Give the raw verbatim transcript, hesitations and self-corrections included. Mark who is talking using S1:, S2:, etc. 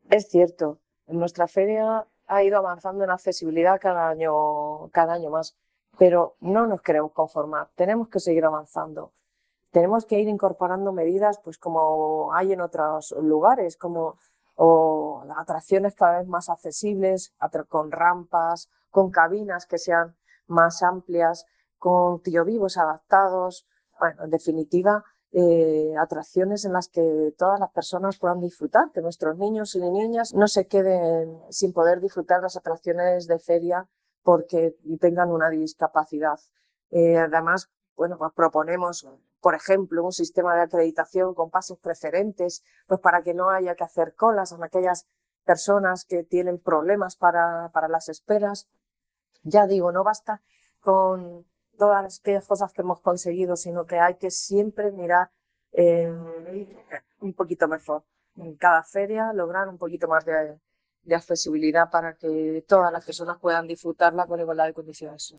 S1: Es cierto, nuestra feria ha ido avanzando en accesibilidad cada año, cada año más, pero no nos queremos conformar, tenemos que seguir avanzando. Tenemos que ir incorporando medidas, pues como hay en otros lugares, como o atracciones cada vez más accesibles, con rampas, con cabinas que sean más amplias, con tiovivos adaptados. Bueno, en definitiva, eh, atracciones en las que todas las personas puedan disfrutar, que nuestros niños y niñas no se queden sin poder disfrutar las atracciones de feria porque tengan una discapacidad. Eh, además, bueno, pues proponemos, por ejemplo, un sistema de acreditación con pasos preferentes, pues para que no haya que hacer colas en aquellas personas que tienen problemas para, para las esperas. Ya digo, no basta con todas aquellas cosas que hemos conseguido, sino que hay que siempre mirar eh, un poquito mejor. En cada feria lograr un poquito más de, de accesibilidad para que todas las personas puedan disfrutarla con igualdad de condiciones.